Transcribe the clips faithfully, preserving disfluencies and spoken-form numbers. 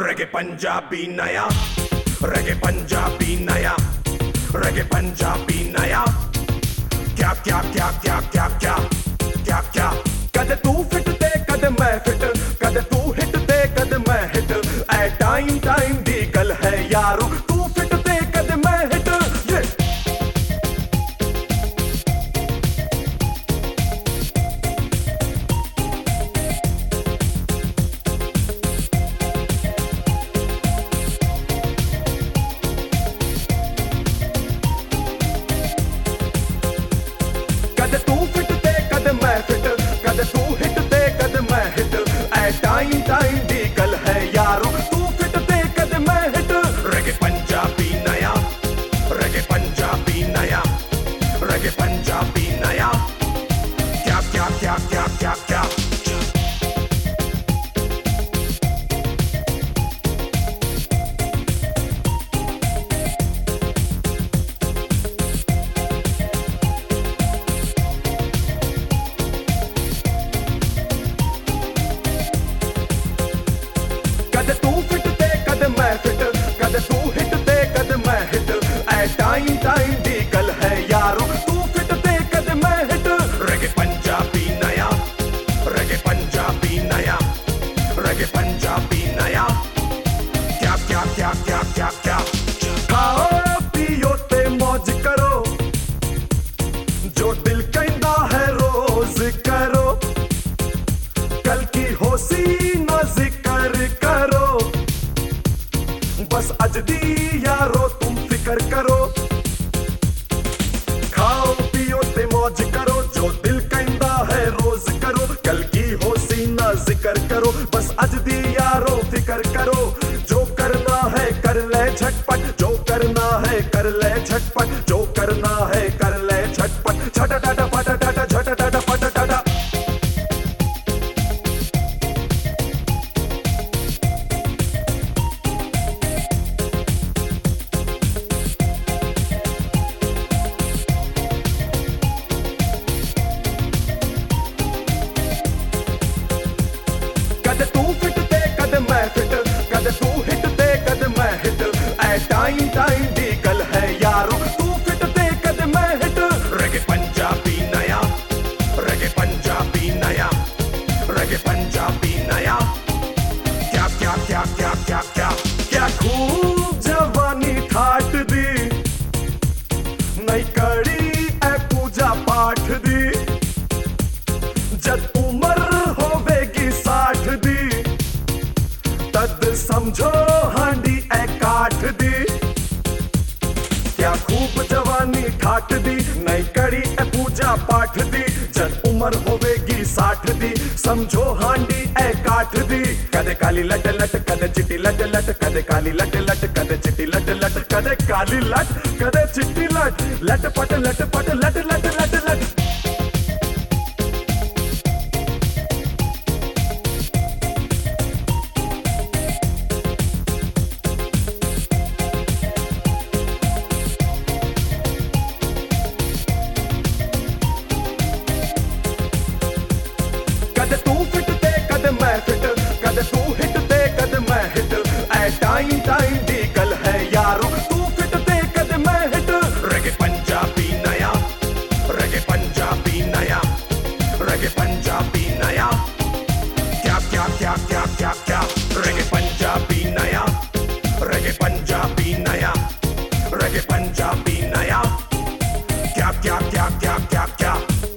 रेगे पंजाबी नया, रेगे पंजाबी नया, रेगे पंजाबी नया। क्या क्या क्या क्या क्या क्या क्या क्या कदे तू फिट ते कदे मैं फिट, कदे तू हिट ते कदे मैं हिट। ऐ टाइम टाइम दी गल है यारो, तू फिट ते कदे मैं हिट। ये कदे तू फिट ते कदे मैं फिट, कदे तू हिट ते कदे मैं हिट। ऐ टाइम टाइम दी गल है यारो, तू फिट ते कदे मैं हिट। रेगे पंजाबी नया, रेगे पंजाबी नया, रेगे पंजाबी नया। क्या क्या क्या क्या क्या क्या कदे तू फिट ते कदे मैं फिट, कदे तू हिट ते कदे मैं हिट। ऐ टाइम टाइम दी गल है यारो, तू फिट ते कदे मैं हिट। रेगे पंजाबी नया, रेगे पंजाबी नया, रेगे पंजाबी नया। क्या क्या क्या क्या क्या क्या खाओ पियो ते मौज करो, जो दिल कहता है रोज करो। कल की होसी ना जिक्र करो, बस अज दी यारो तुम फिकर करो। खाओ पियो ते मौज करो, जो दिल कहता है रोज करो। कल की होसी ना जिक्र करो, बस अज दी यारो फिकर करो। जो करना है कर ले झटपट, जो करना है कर ले झटपट, जो करना है कर ले झटपट। छटा टाटा फटा टाटा झटा टाटा फटा टाटा। कदे तू फिट ते कदे मैं फिट, कदे तू हिट ते कदे मैं हिट। ऐ टाइम टाइम दी गल है यारो, तू फिट ते कदे मैं हिट। रेगे पंजाबी नया, रेगे पंजाबी नया, रेगे पंजाबी नया। क्या क्या क्या क्या क्या क्या क्या खूब जवानी ठाट दी, नई कड़ी ऐ पूजा पाठ दी। जद उम्र होवेगी साठ दी, तद समझो हांडी ऐ काठ दी। क्या खूब जवानी ठाट दी, नई कड़ी ऐ पूजा पाठ दी। जद उम्र होवेगी साठ दी, समझो हांडी ऐ काठ दी। कदे काली लट लट, कदे चिट्टी लट लट, कदे काली लट लट, कदे चिट्टी लट लट, कदे काली लट, कदे चिट्टी लट। लट पट लट पट लट लट लट लट। कदे तू फिट ते कदे मैं फिट, कदे तू हिट ते कदे मैं हिट। ऐ टाइम टाइम दी गल है यारो, तू फिट ते कदे मैं हिट। रेगे पंजाबी नया, रेगे पंजाबी नया, रेगे पंजाबी नया। क्या क्या क्या क्या क्या क्या रेगे पंजाबी नया, रेगे पंजाबी नया, रेगे पंजाबी नया। क्या क्या क्या क्या क्या क्या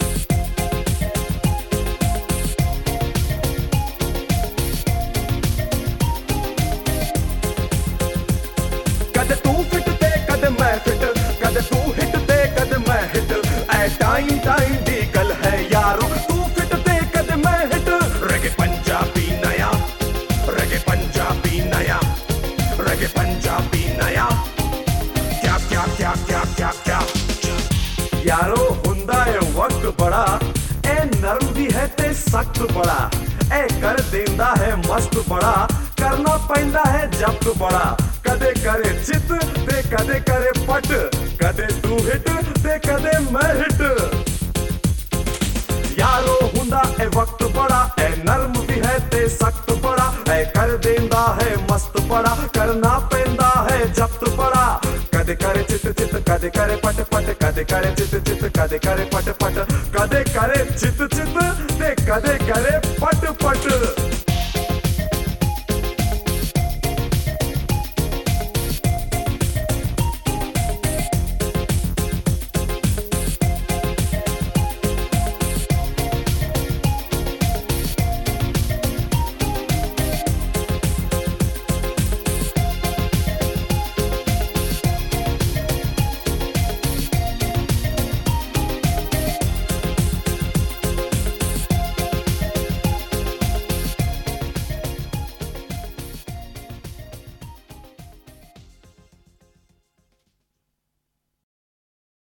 कदे तू फिट ते कदे मैं फिट, कदे तू हिट ते कदे मैं हिट। ऐ टाइम टाइम दी गल है यारो, तू फिट ते कदे मैं हिट। रेगे पंजाबी नया, रेगे पंजाबी नया, रेगे पंजाबी नया। क्या क्या क्या क्या क्या क्या यारो हुंदा है वक्त बड़ा, ए नरम भी है ते सख्त बड़ा। ए कर देंदा है मस्त बड़ा, करना पैंदा है जब्त बड़ा। कदे करे चित ते कदे करे पट, कदे तू हिट ते कदे मैं हिट। यारो हुंदा ए वक्त बड़ा, ए नरम भी है ते सख्त बड़ा, ए कर देंदा है मस्त बड़ा, करना पेंदा है जब्त बड़ा। कदे करे चित चित, कदे करे पट पट, कदे करे चित चित, कदे करे पट पट, कदे करे चित चित ते कदे करे पट पट।